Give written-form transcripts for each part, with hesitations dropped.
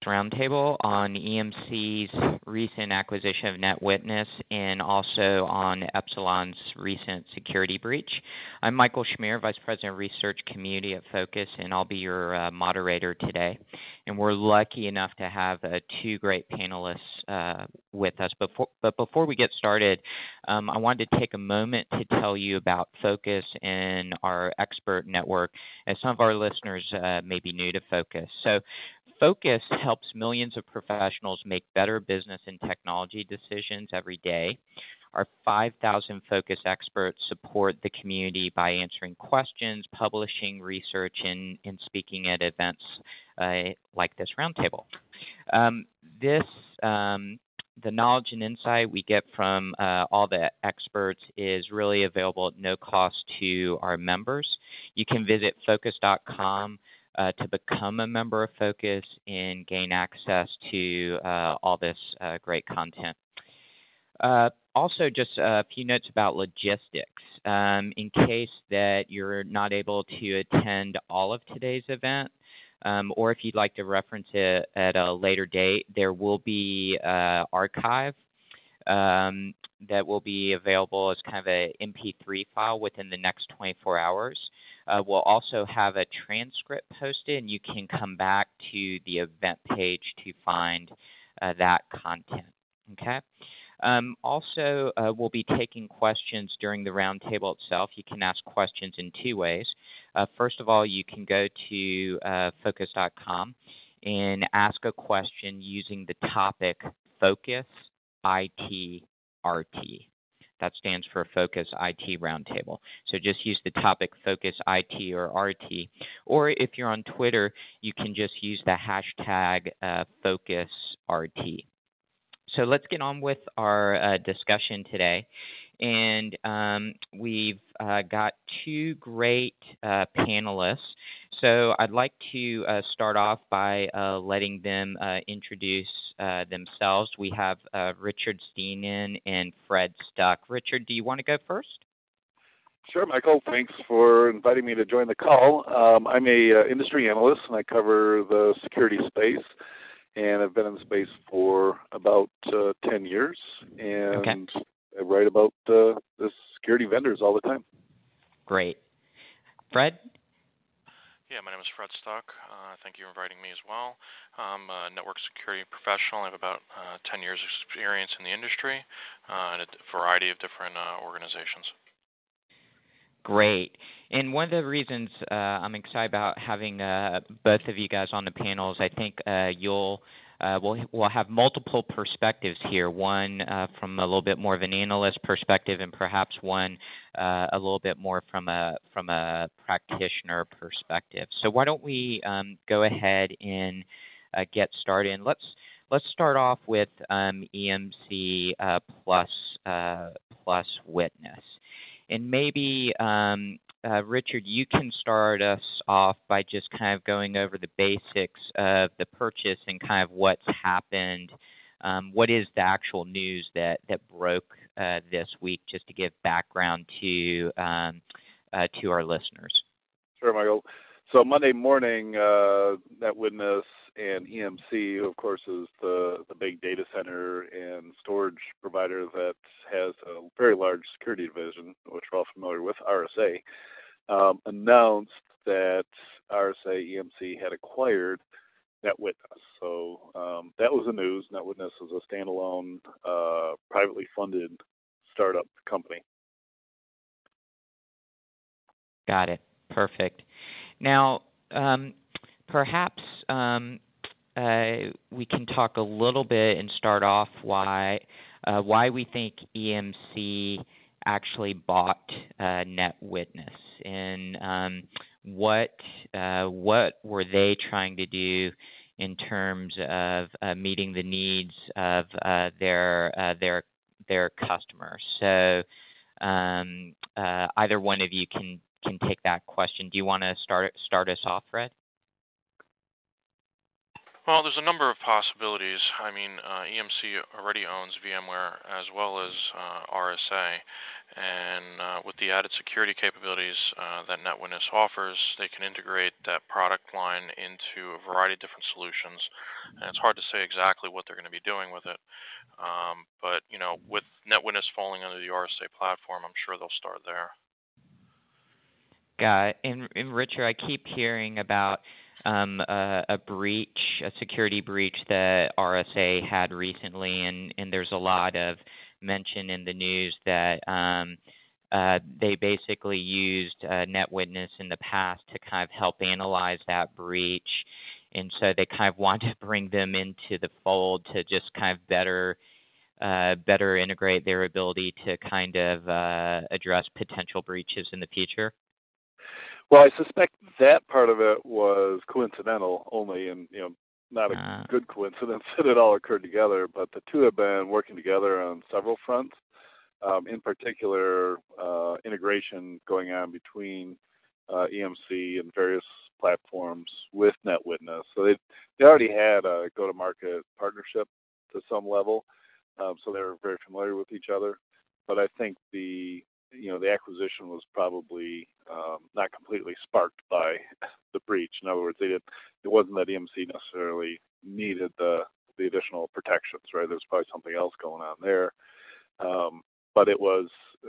Roundtable on EMC's recent acquisition of NetWitness and also on Epsilon's recent security breach. I'm Michael Schmier, Vice President of Research Community at Focus, and I'll be your moderator today. And we're lucky enough to have two great panelists with us. But before we get started, I wanted to take a moment to tell you about Focus and our expert network, as some of our listeners may be new to Focus. So Focus helps millions of professionals make better business and technology decisions every day. Our 5,000 Focus experts support the community by answering questions, publishing research, and speaking at events like this roundtable. The knowledge and insight we get from all the experts is really available at no cost to our members. You can visit focus.com to become a member of Focus and gain access to all this great content. Also, just a few notes about logistics. In case that you're not able to attend all of today's event, or if you'd like to reference it at a later date, there will be an archive that will be available as kind of an MP3 file within the next 24 hours. We'll also have a transcript posted, and you can come back to the event page to find that content. Okay. Also, we'll be taking questions during the roundtable itself. You can ask questions in two ways. First of all, you can go to focus.com and ask a question using the topic Focus IT RT. That stands for Focus IT Roundtable. So just use the topic Focus IT or RT. Or if you're on Twitter, you can just use the hashtag Focus RT. So let's get on with our discussion today. And we've got two great panelists. So I'd like to start off by letting them introduce themselves. We have Richard Steenan and Fred Stuck. Richard, do you want to go first? Sure, Michael. Thanks for inviting me to join the call. I'm a industry analyst, and I cover the security space. And I've been in the space for about 10 years, and I write about the security vendors all the time. Great. Fred? Yeah, my name is Fred Stuck. Thank you for inviting me as well. I'm a network security professional. I have about 10 years experience in the industry in a variety of different organizations. Great. And one of the reasons I'm excited about having both of you guys on the panel is I think we'll have multiple perspectives here. One from a little bit more of an analyst perspective, and perhaps one a little bit more from a practitioner perspective. So why don't we go ahead and get started? And let's start off with EMC plus Witness. And maybe, Richard, you can start us off by just kind of going over the basics of the purchase and kind of what's happened. What is the actual news that broke this week, just to give background to our listeners? Sure, Michael. So Monday morning, NetWitness and EMC, who of course is the big data center and storage provider that has a very large security division, which we're all familiar with, RSA, announced that RSA EMC had acquired NetWitness. So that was the news. NetWitness is a standalone, privately funded startup company. Got it. Perfect. Now, perhaps we can talk a little bit and start off why we think EMC actually bought NetWitness, and what were they trying to do in terms of meeting the needs of their customers. So either one of you can take that question. Do you want to start us off, Fred? Well, there's a number of possibilities. I mean, EMC already owns VMware as well as RSA, and with the added security capabilities that NetWitness offers, they can integrate that product line into a variety of different solutions. And it's hard to say exactly what they're going to be doing with it, but with NetWitness falling under the RSA platform, I'm sure they'll start there. Got it. And Richard, I keep hearing about a breach, a security breach that RSA had recently, and there's a lot of mention in the news that they basically used NetWitness in the past to kind of help analyze that breach, and so they kind of want to bring them into the fold to just kind of better integrate their ability to kind of address potential breaches in the future. Well, I suspect that part of it was coincidental only, and not a good coincidence that it all occurred together. But the two have been working together on several fronts. In particular, integration going on between EMC and various platforms with NetWitness. So they already had a go-to-market partnership to some level, so they were very familiar with each other. But I think the acquisition was probably not completely sparked by the breach. In other words, it wasn't that EMC necessarily needed the additional protections, right? There's probably something else going on there. But it was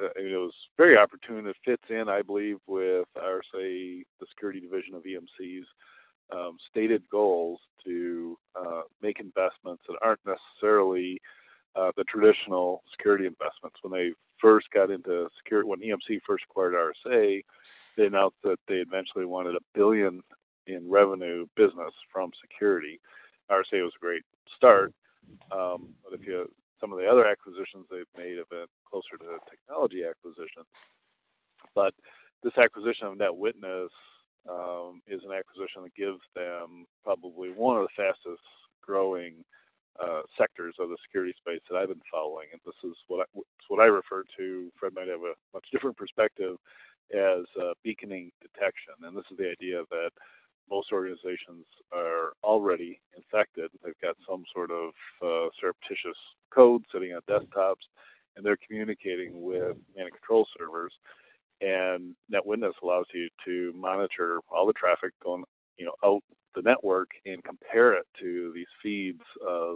very opportune. It fits in, I believe, with RSA, the security division of EMC's stated goals to make investments that aren't necessarily the traditional security investments. When they first got into security, when EMC first acquired RSA, they announced that they eventually wanted $1 billion in revenue business from security. RSA was a great start, but some of the other acquisitions they've made have been closer to technology acquisitions. But this acquisition of NetWitness is an acquisition that gives them probably one of the fastest growing sectors of the security space that I've been following, and this is what I refer to. Fred might have a much different perspective as beaconing detection, and this is the idea that most organizations are already infected. They've got some sort of surreptitious code sitting on desktops, and they're communicating with command and control servers. And NetWitness allows you to monitor all the traffic going out the network and compare it to these feeds of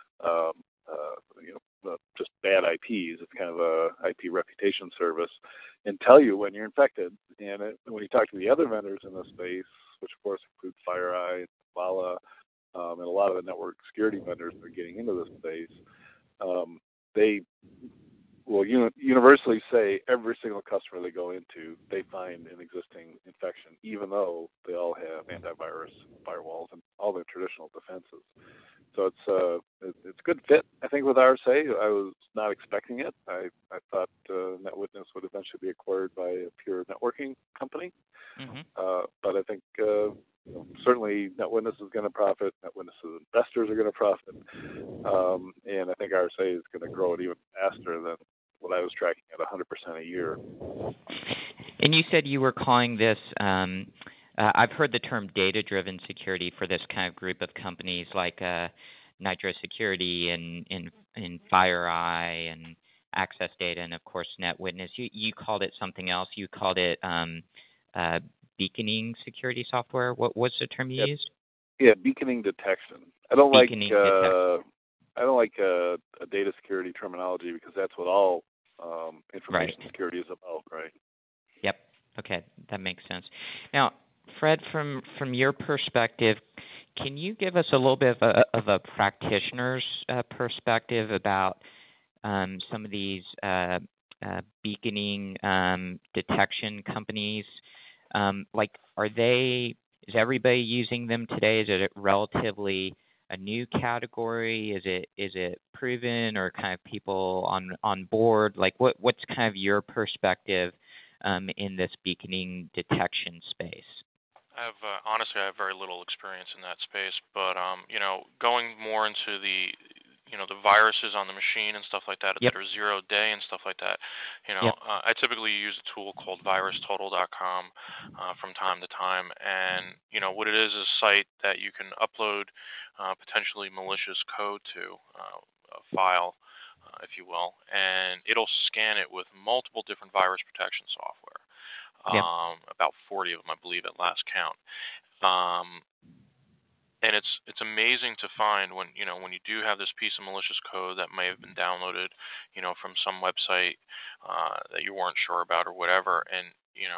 just bad IPs. It's kind of a IP reputation service, and tell you when you're infected. And when you talk to the other vendors in this space, which of course include FireEye, Vala, and a lot of the network security vendors that are getting into this space, they will universally say every single customer they go into, they find an existing infection, even though they all have antivirus, firewalls, and all their traditional defenses. So it's a good fit, I think, with RSA. I was not expecting it. I thought NetWitness would eventually be acquired by a pure networking company. Mm-hmm. But I think certainly NetWitness is going to profit. NetWitness's investors are going to profit. And I think RSA is going to grow it even faster than what I was tracking at 100% a year. And you said you were calling this, I've heard the term data-driven security for this kind of group of companies like Nitro Security and FireEye and Access Data and, of course, NetWitness. You called it something else. You called it beaconing security software. What's the term you used? Yeah, beaconing detection. I don't like a data security terminology because that's what all information security is about, right? Yep. Okay, that makes sense. Now, Fred, from your perspective, can you give us a little bit of a practitioner's perspective about some of these beaconing detection companies? Is everybody using them today? Is it relatively a new category? Is it proven or kind of people on board? Like what's kind of your perspective in this beaconing detection space? Honestly, I have very little experience in that space, but going more into the the viruses on the machine and stuff like that Yep. that are 0-day and stuff like that. Yep. I typically use a tool called VirusTotal.com from time to time, and what it is a site that you can upload potentially malicious code to a file, if you will, and it'll scan it with multiple different virus protection software. Yep. About 40 of them, I believe, at last count. And it's amazing to find when you do have this piece of malicious code that may have been downloaded, from some website that you weren't sure about or whatever, and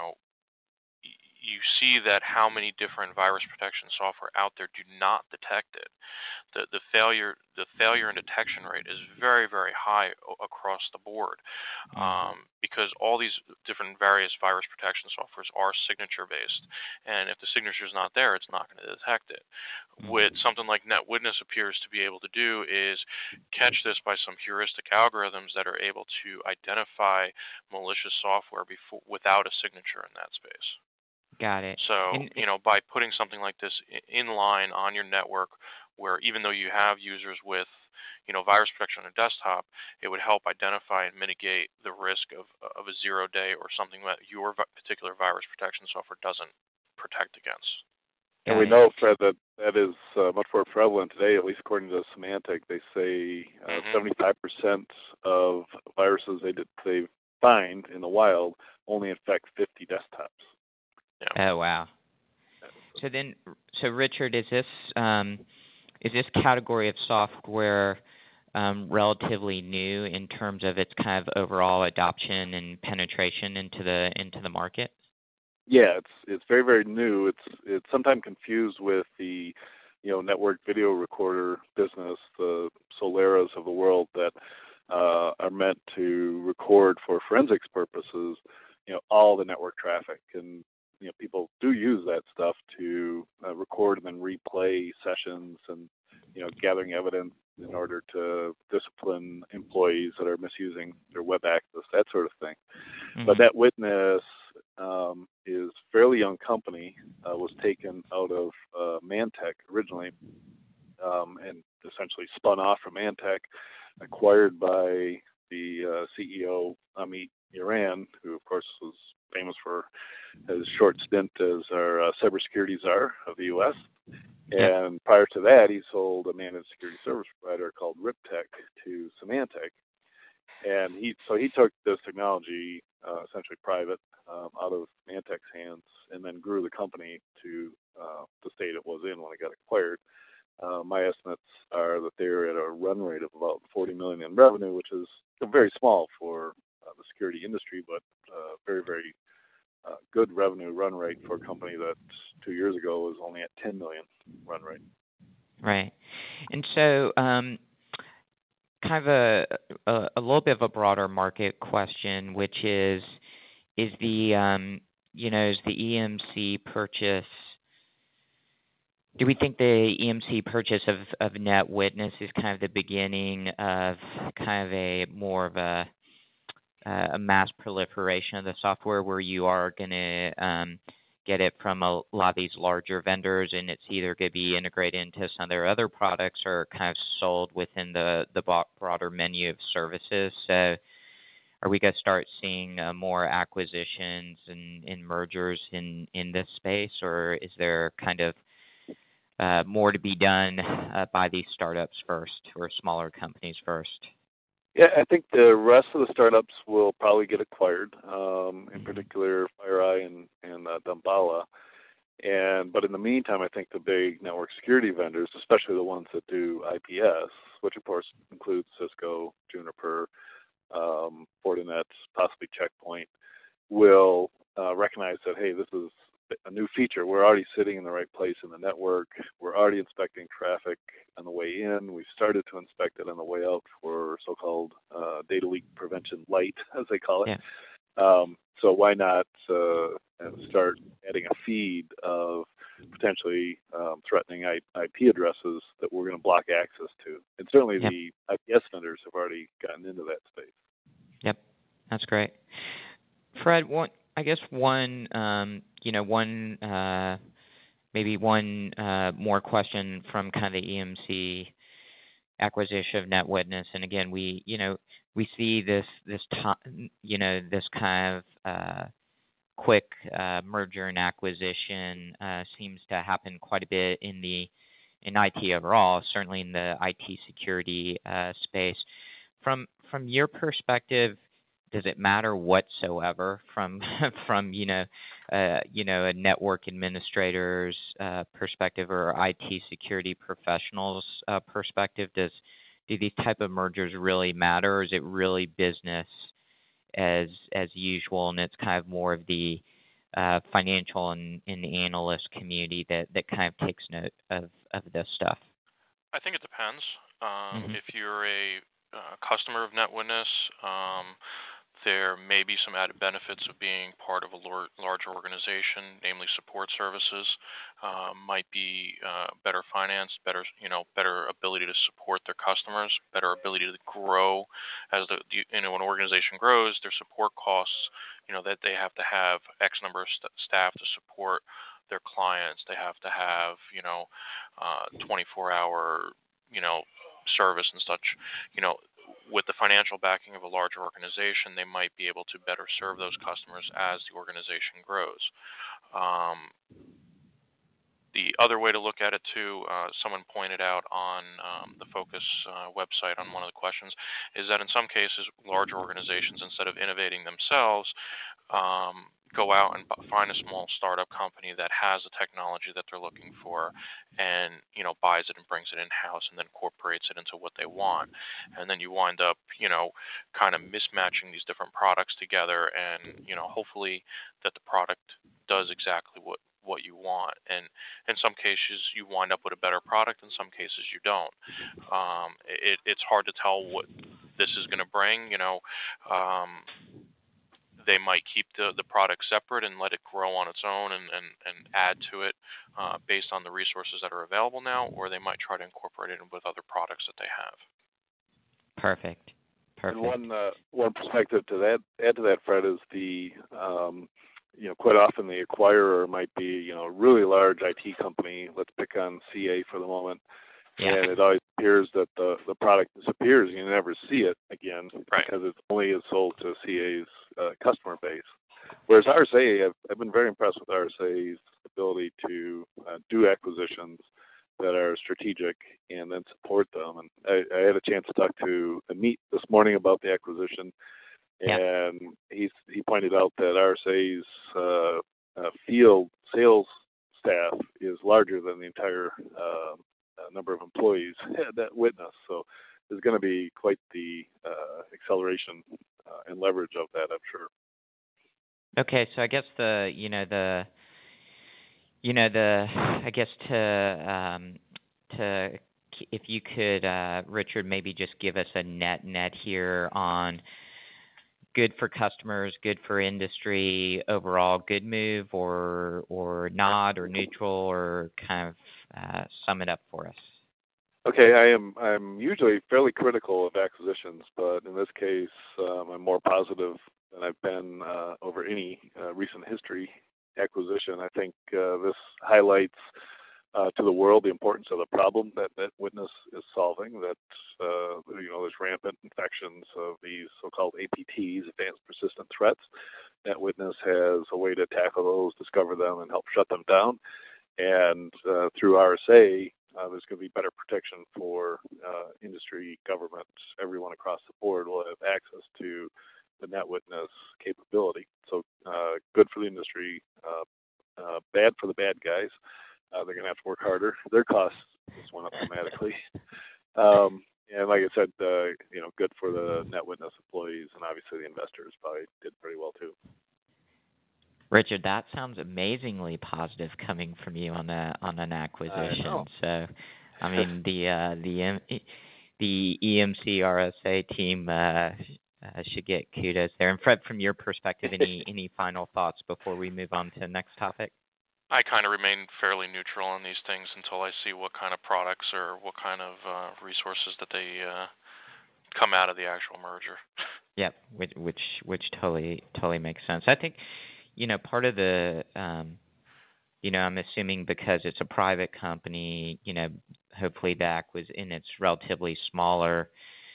you see that how many different virus protection software out there do not detect it. The failure and detection rate is very, very high across the board, because all these different various virus protection softwares are signature based, and if the signature is not there, it's not going to detect it. What something like NetWitness appears to be able to do is catch this by some heuristic algorithms that are able to identify malicious software without a signature in that space. Got it. So, by putting something like this in line on your network, where even though you have users with, virus protection on a desktop, it would help identify and mitigate the risk of a 0-day or something that your particular virus protection software doesn't protect against. And we know, Fred, that is much more prevalent today, at least according to Symantec. They say 75% of viruses they find in the wild only infect 50 desktops. Yeah. Oh, wow. So Richard, is this category of software relatively new in terms of its kind of overall adoption and penetration into the market? Yeah, it's very, very new. It's sometimes confused with the network video recorder business, the Soleras of the world that are meant to record for forensics purposes, all the network traffic. And people do use that stuff to record and then replay sessions and gathering evidence in order to discipline employees that are misusing their web access, that sort of thing. But NetWitness is a fairly young company, was taken out of Mantech originally, and essentially spun off from Mantech, acquired by the CEO Amit Yoran, who of course was famous for his short stint as our cybersecurity czar of the U.S. And prior to that, he sold a managed security service provider called Riptech to Symantec. And he took this technology essentially private out of Mantech's hands, and then grew the company to the state it was in when it got acquired. My estimates are that they're at a run rate of about $40 million in revenue, which is very small for the security industry, but very, very good revenue run rate for a company that 2 years ago was only at $10 million run rate. Right. And so kind of a little bit of a broader market question, which is the EMC purchase, do we think the EMC purchase of NetWitness is kind of the beginning of kind of a more of a mass proliferation of the software where you are going to get it from a lot of these larger vendors, and it's either going to be integrated into some of their other products or kind of sold within the broader menu of services? So are we going to start seeing more acquisitions and mergers in this space, or is there kind of more to be done by these startups first or smaller companies first? Yeah, I think the rest of the startups will probably get acquired, in particular FireEye and Damballa. But in the meantime, I think the big network security vendors, especially the ones that do IPS, which of course includes Cisco, Juniper, Fortinet, possibly Checkpoint, will recognize that, hey, this is a new feature. We're already sitting in the right place in the network. We're already inspecting traffic on the way in. We've started to inspect it on the way out for so-called data leak prevention light, as they call it. Yeah. So why not start adding a feed of potentially threatening IP addresses that we're going to block access to? And certainly the IPS vendors have already gotten into that space. Yep, that's great. Fred, one more question from kind of the EMC acquisition of NetWitness, and again, we see this kind of quick merger and acquisition seems to happen quite a bit in IT overall, certainly in the IT security space. From your perspective, does it matter whatsoever from a network administrator's perspective or IT security professionals' perspective? Do these type of mergers really matter, or is it really business as usual, and it's kind of more of the financial and the analyst community that kind of takes note of this stuff? I think it depends. If you're a customer of NetWitness, there may be some added benefits of being part of a larger organization, namely support services. Might be better financed, better ability to support their customers, better ability to grow as when an organization grows. Their support costs, that they have to have X number of staff to support their clients. They have to have 24-hour service and such. With the financial backing of a larger organization, they might be able to better serve those customers as the organization grows. The other way to look at it too, someone pointed out on the Focus website on one of the questions, is that in some cases, larger organizations, instead of innovating themselves, go out and find a small startup company that has the technology that they're looking for, and buys it and brings it in house, and then incorporates it into what they want, and then you wind up kind of mismatching these different products together, and hopefully that the product does exactly what you want. And in some cases you wind up with a better product, in some cases you don't. It's hard to tell what this is going to bring. They might keep the product separate and let it grow on its own and add to it based on the resources that are available now, or they might try to incorporate it with other products that they have. Perfect. And one perspective to add to that, Fred, is quite often the acquirer might be a really large IT company. Let's pick on CA for the moment. Yeah. And it always appears that the product disappears and you never see it again, right, because it only is sold to CA's customer base. Whereas RSA, I've been very impressed with RSA's ability to do acquisitions that are strategic and then support them. And I had a chance to talk to Amit this morning about the acquisition, and he pointed out that RSA's field sales staff is larger than the entire number of employees that witness. So there's going to be quite the acceleration and leverage of that, I'm sure. Okay, so I guess if you could, Richard, maybe just give us a net here on good for customers, good for industry overall, good move or not, or neutral, or kind of sum it up for us. Okay, I'm usually fairly critical of acquisitions, but in this case, I'm more positive than I've been over any recent history acquisition. I think this highlights to the world the importance of the problem that NetWitness is solving, that there's rampant infections of these so-called APTs, advanced persistent threats. NetWitness has a way to tackle those, discover them, and help shut them down. And through RSA, there's going to be better protection for industry, government, everyone across the board will have access to the NetWitness capability. So good for the industry, bad for the bad guys. They're going to have to work harder. Their costs just went up dramatically. And like I said, good for the NetWitness employees, and obviously the investors probably did pretty well too. Richard, that sounds amazingly positive coming from you on an acquisition. So, I mean, the EMC RSA team should get kudos there. And Fred, from your perspective, any final thoughts before we move on to the next topic? I kind of remain fairly neutral on these things until I see what kind of products or what kind of resources that they come out of the actual merger. Yep, which totally makes sense. I think part of the I'm assuming because it's a private company, hopefully and it's relatively smaller,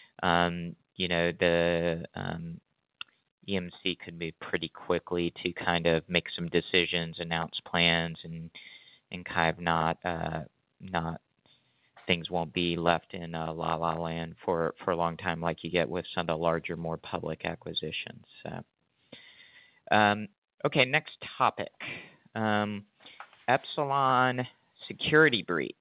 the EMC could move pretty quickly to kind of make some decisions, announce plans, and kind of not things won't be left in la la land for a long time like you get with some of the larger, more public acquisitions. Okay, next topic. Epsilon security breach.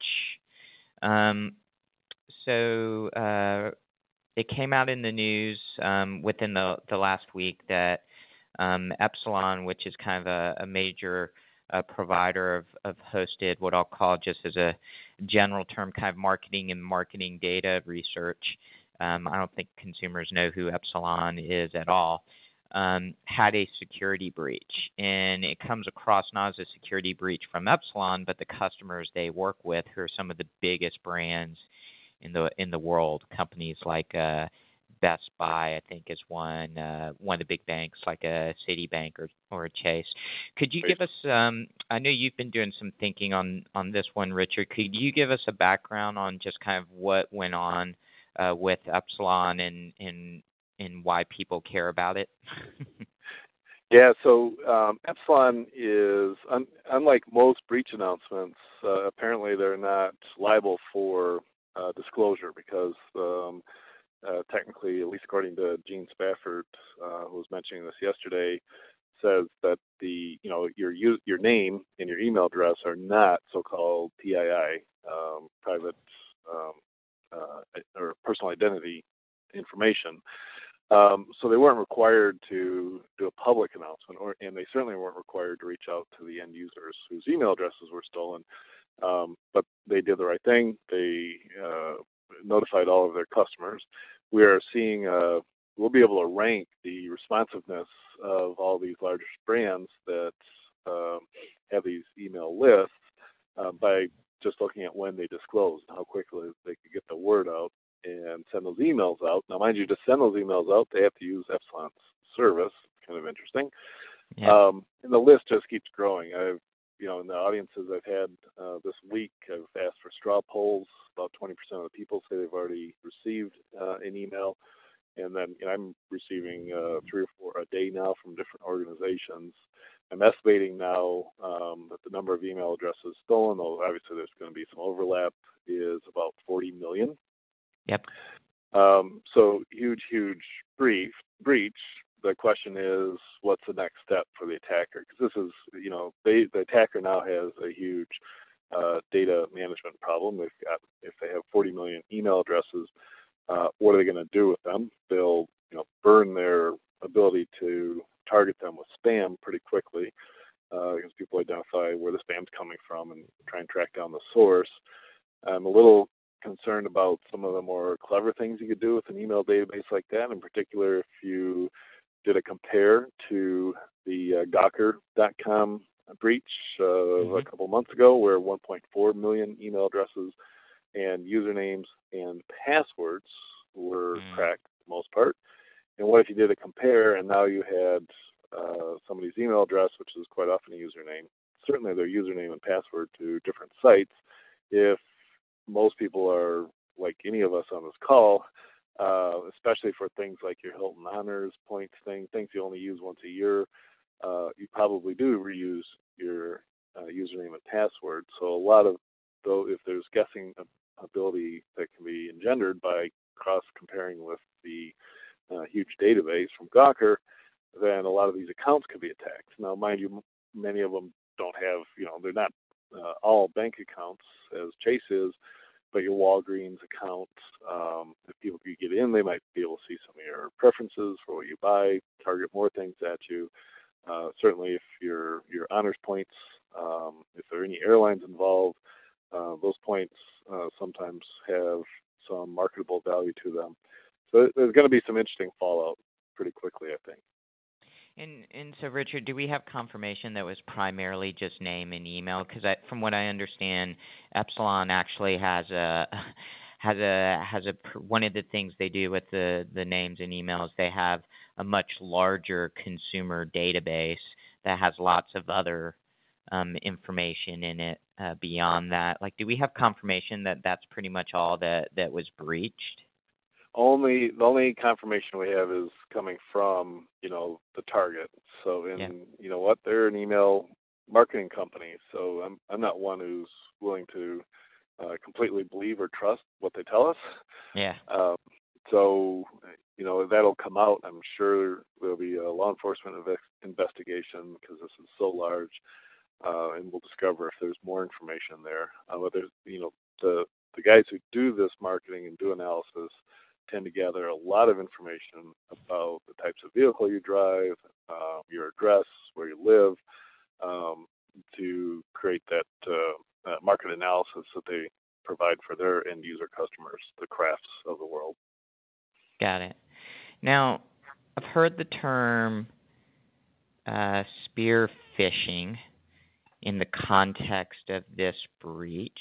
So it came out in the news within the last week that Epsilon, which is kind of a major provider of hosted, what I'll call just as a general term, kind of marketing data research. I don't think consumers know who Epsilon is at all. Had a security breach, and it comes across not as a security breach from Epsilon, but the customers they work with, who are some of the biggest brands in the world. Companies like Best Buy, I think, is one of the big banks, like a Citibank or a Chase. Could you give us? I know you've been doing some thinking on this one, Richard. Could you give us a background on just kind of what went on with Epsilon and why people care about it? Yeah, so Epsilon is, unlike most breach announcements, apparently they're not liable for disclosure because technically, at least according to Gene Spafford, who was mentioning this yesterday, says that your name and your email address are not so-called PII, private or personal identity information. So they weren't required to do a public announcement, and they certainly weren't required to reach out to the end users whose email addresses were stolen. But they did the right thing. They notified all of their customers. We are seeing, we'll be able to rank the responsiveness of all these larger brands that have these email lists by just looking at when they disclosed, how quickly they could get the word out and send those emails out. Now, mind you, to send those emails out, they have to use Epsilon's service. Kind of interesting. Yeah. And the list just keeps growing. In the audiences I've had this week, I've asked for straw polls. About 20% of the people say they've already received an email. And then I'm receiving 3 or 4 a day now from different organizations. I'm estimating now that the number of email addresses stolen, though obviously there's going to be some overlap, is about 40 million. Yep. So huge breach. The question is, what's the next step for the attacker? Because this is, the attacker now has a huge data management problem. If they have 40 million email addresses, what are they going to do with them? They'll, burn their ability to target them with spam pretty quickly because people identify where the spam's coming from and try and track down the source. I'm a little concerned about some of the more clever things you could do with an email database like that. In particular, if you did a compare to the Gawker.com breach a couple months ago, where 1.4 million email addresses and usernames and passwords were cracked for the most part. And what if you did a compare and now you had somebody's email address, which is quite often a username, certainly their username and password to different sites. If most people are like any of us on this call, especially for things like your Hilton Honors points things you only use once a year, you probably do reuse your username and password. So a lot of, though, if there's guessing ability that can be engendered by cross-comparing with the huge database from Gawker, then a lot of these accounts could be attacked. Now, mind you, many of them don't have, they're not all bank accounts as Chase is, but your Walgreens account, if people could get in, they might be able to see some of your preferences for what you buy, target more things at you. Certainly if your honors points, if there are any airlines involved, those points sometimes have some marketable value to them. So there's going to be some interesting fallout pretty quickly, I think. And so, Richard, do we have confirmation that was primarily just name and email? Because from what I understand, Epsilon actually has one of the things they do with the names and emails. They have a much larger consumer database that has lots of other information in it beyond that? Like, do we have confirmation that that's pretty much all that was breached? The only confirmation we have is coming from, the target. So, you know what, they're an email marketing company. So I'm not one who's willing to completely believe or trust what they tell us. Yeah. So, that'll come out. I'm sure there'll be a law enforcement investigation because this is so large, and we'll discover if there's more information there. But there's, the guys who do this marketing and do analysis tend to gather a lot of information about the types of vehicle you drive, your address, where you live, to create that market analysis that they provide for their end user customers, the crafts of the world. Got it. Now, I've heard the term spear phishing in the context of this breach.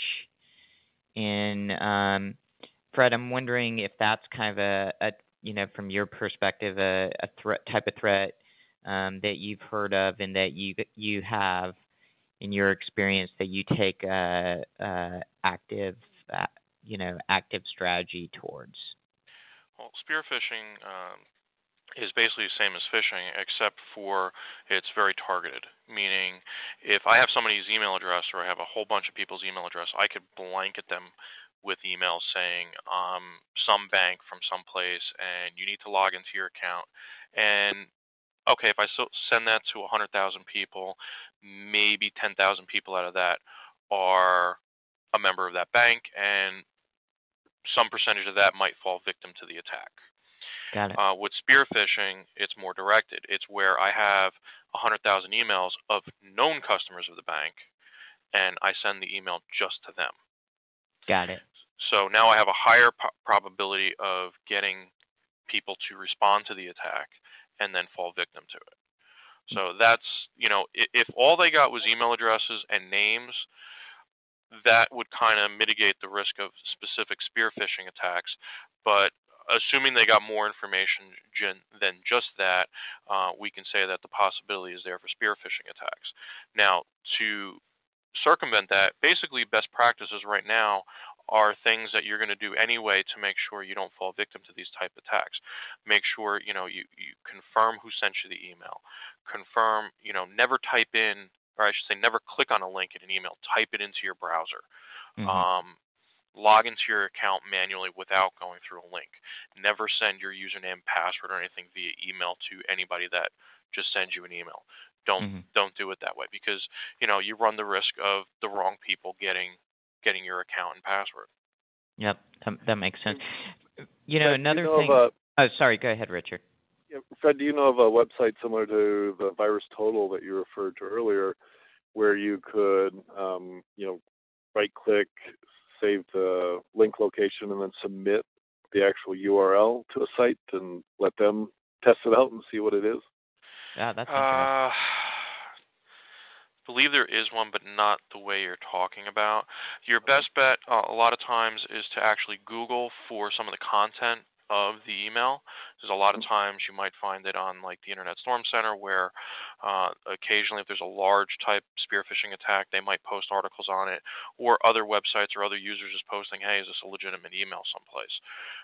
And Fred, I'm wondering if that's kind of a from your perspective, a type of threat that you've heard of and that you have in your experience that you take active strategy towards. Well, spear phishing is basically the same as phishing, except for it's very targeted. Meaning, if I have somebody's email address or I have a whole bunch of people's email address, I could blanket them with emails saying some bank from some place and you need to log into your account. And okay, if I send that to 100,000 people, maybe 10,000 people out of that are a member of that bank, and some percentage of that might fall victim to the attack. Got it. With spear phishing, it's more directed. It's where I have 100,000 emails of known customers of the bank, and I send the email just to them. Got it. So now I have a higher probability of getting people to respond to the attack and then fall victim to it. So that's, if all they got was email addresses and names, that would kind of mitigate the risk of specific spear phishing attacks. But assuming they got more information than just that, we can say that the possibility is there for spear phishing attacks. Now, to circumvent that, basically best practices right now are things that you're going to do anyway to make sure you don't fall victim to these type of attacks. Make sure, you confirm who sent you the email. Confirm, never type in, or I should say never click on a link in an email. Type it into your browser. Mm-hmm. Log into your account manually without going through a link. Never send your username, password, or anything via email to anybody that just sends you an email. Don't do it that way, because you run the risk of the wrong people getting your account and password. Yep, that makes sense. Fred, another thing. Sorry, go ahead, Richard. Yeah, Fred, do you know of a website similar to the VirusTotal that you referred to earlier, where you could, right-click, save the link location, and then submit the actual URL to a site and let them test it out and see what it is? Yeah, that's interesting. I believe there is one, but not the way you're talking about. Your best bet a lot of times is to actually Google for some of the content of the email. There's a lot of times you might find it on like the Internet Storm Center, where occasionally if there's a large type spear phishing attack, they might post articles on it, or other websites or other users just posting, hey, is this a legitimate email someplace?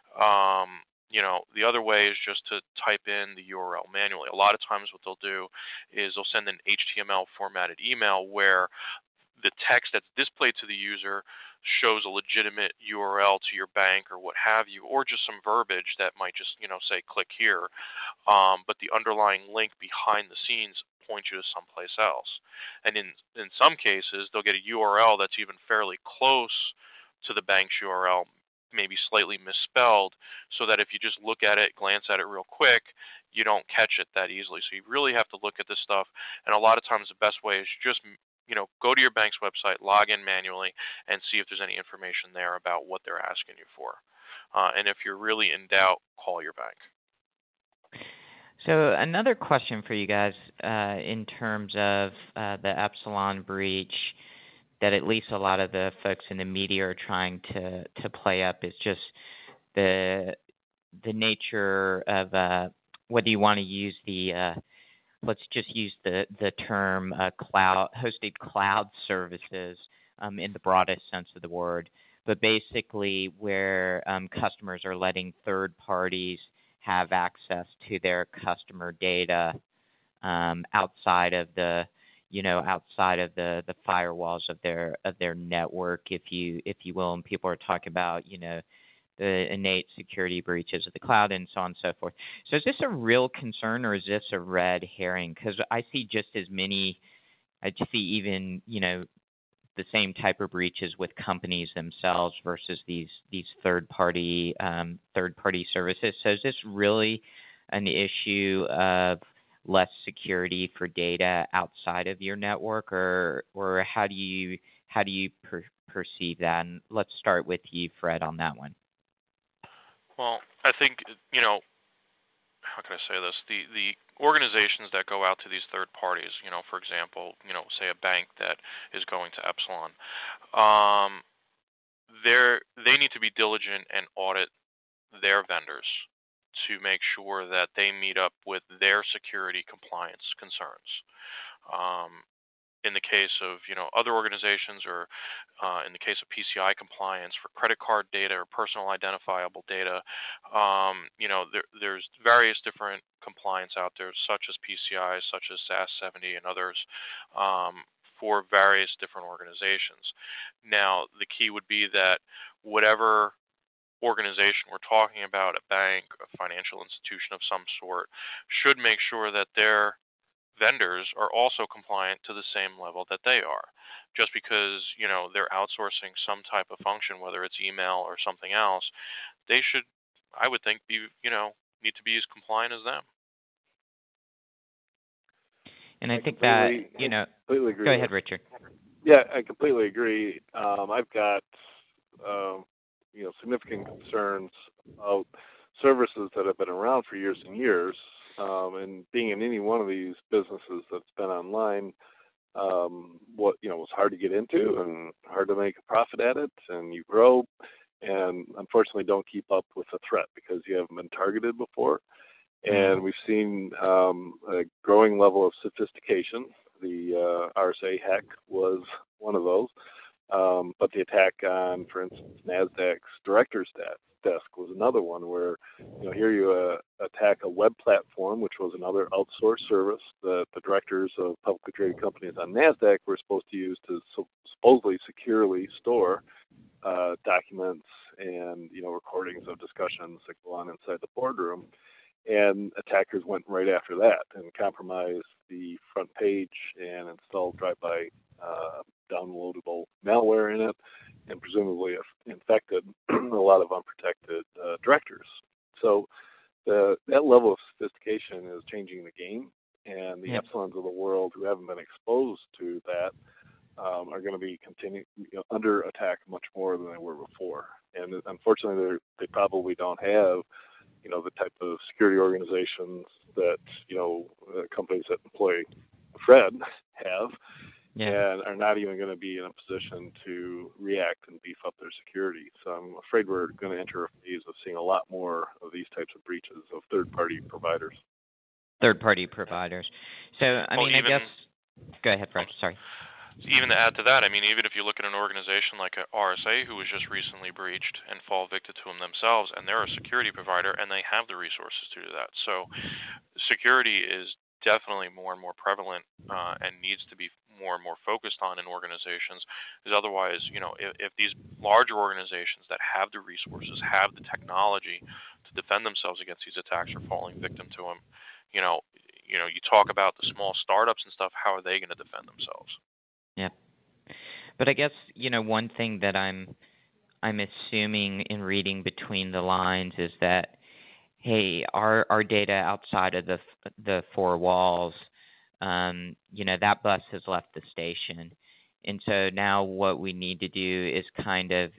The other way is just to type in the URL manually. A lot of times what they'll do is they'll send an HTML formatted email where the text that's displayed to the user shows a legitimate URL to your bank or what have you, or just some verbiage that might just, say click here. But the underlying link behind the scenes points you to someplace else. And in some cases, they'll get a URL that's even fairly close to the bank's URL, maybe slightly misspelled, so that if you just look at it, glance at it real quick, you don't catch it that easily. So you really have to look at this stuff. And a lot of times the best way is just go to your bank's website, log in manually, and see if there's any information there about what they're asking you for. And if you're really in doubt, call your bank. So another question for you guys in terms of the Epsilon breach that at least a lot of the folks in the media are trying to play up is just the nature of whether you want to use the let's just use the term hosted cloud services in the broadest sense of the word, but basically where customers are letting third parties have access to their customer data outside of the firewalls of their network, if you will, and people are talking about the innate security breaches of the cloud and so on and so forth. So is this a real concern or is this a red herring? Because I see just as many, I see even the same type of breaches with companies themselves versus these third party services. So is this really an issue of less security for data outside of your network, or how do you perceive that? And let's start with you, Fred, on that one. Well, I think, how can I say this? The organizations that go out to these third parties, for example, say a bank that is going to Epsilon, they need to be diligent and audit their vendors to make sure that they meet up with their security compliance concerns. In the case of other organizations, or in the case of PCI compliance for credit card data or personal identifiable data, there's various different compliance out there, such as PCI, such as SAS 70, and others, for various different organizations. Now, the key would be that whatever organization we're talking about, a bank, a financial institution of some sort, should make sure that their vendors are also compliant to the same level that they are. Just because, they're outsourcing some type of function, whether it's email or something else, they should, I would think, need to be as compliant as them. And I think that, completely agree. Go ahead, Richard. Yeah, I completely agree. I've got, significant concerns about services that have been around for years and years. And being in any one of these businesses that's been online, was hard to get into and hard to make a profit at it, and you grow and unfortunately don't keep up with the threat because you haven't been targeted before. And we've seen a growing level of sophistication. The RSA hack was one of those. But the attack on, for instance, NASDAQ's director's desk was another one where, here you attack a web platform, which was another outsourced service that the directors of publicly traded companies on NASDAQ were supposed to use to supposedly securely store documents and, recordings of discussions that go on inside the boardroom. And attackers went right after that and compromised the front page and installed drive-by downloadable malware in it, and presumably infected a lot of unprotected directors. So that level of sophistication is changing the game, and the Epsilons of the world who haven't been exposed to that are going to be under attack much more than they were before. And unfortunately, they probably don't have the type of security organizations that companies that employ Fred have. And are not even going to be in a position to react and beef up their security. So I'm afraid we're going to enter a phase of seeing a lot more of these types of breaches of third-party providers. So, I guess... Go ahead, Fred. Sorry. Even to add to that, even if you look at an organization like RSA, who was just recently breached and fall victim to them themselves, and they're a security provider, and they have the resources to do that. So security is definitely more and more prevalent and needs to be more and more focused on in organizations, because otherwise, if these larger organizations that have the resources, have the technology to defend themselves against these attacks are falling victim to them, you talk about the small startups and stuff, how are they going to defend themselves? Yeah. But I guess, one thing that I'm assuming in reading between the lines is that, hey, our data outside of the four walls, that bus has left the station. And so now what we need to do is kind of,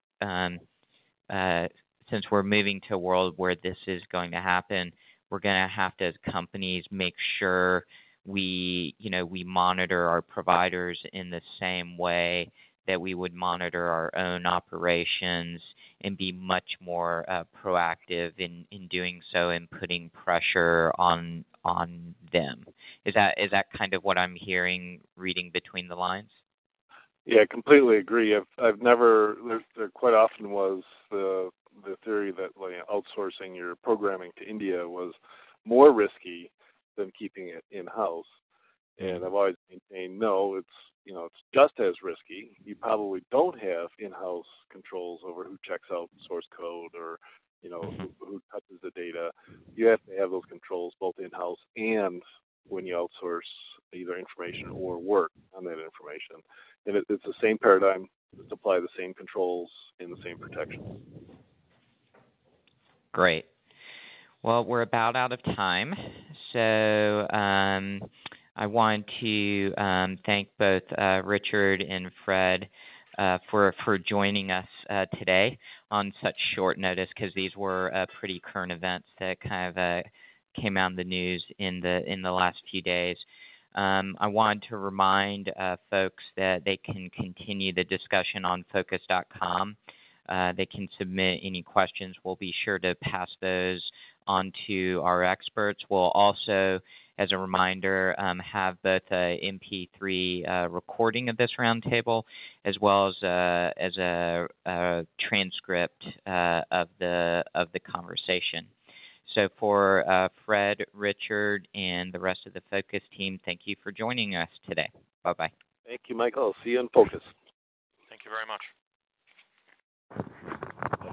since we're moving to a world where this is going to happen, we're going to have to, as companies, make sure we monitor our providers in the same way that we would monitor our own operations, and be much more proactive in doing so and putting pressure on them. Is that kind of what I'm hearing, reading between the lines? Yeah, completely agree. I've never there quite often was the theory that outsourcing your programming to India was more risky than keeping it in house. And I've always maintained no, it's just as risky. You probably don't have in-house controls over who checks out source code or who touches the data. You have to have those controls both in-house and when you outsource either information or work on that information. And it's the same paradigm. Just apply the same controls and the same protection. Great. Well, we're about out of time, so I want to thank both Richard and Fred for joining us today on such short notice, because these were pretty current events that kind of came out in the news in the last few days. I want to remind folks that they can continue the discussion on focus.com. They can submit any questions. We'll be sure to pass those on to our experts. We'll also, as a reminder, have both a MP3 recording of this roundtable as well as a transcript of the conversation. So for Fred, Richard, and the rest of the Focus team, thank you for joining us today. Bye-bye. Thank you, Michael. I'll see you in Focus. Thank you very much.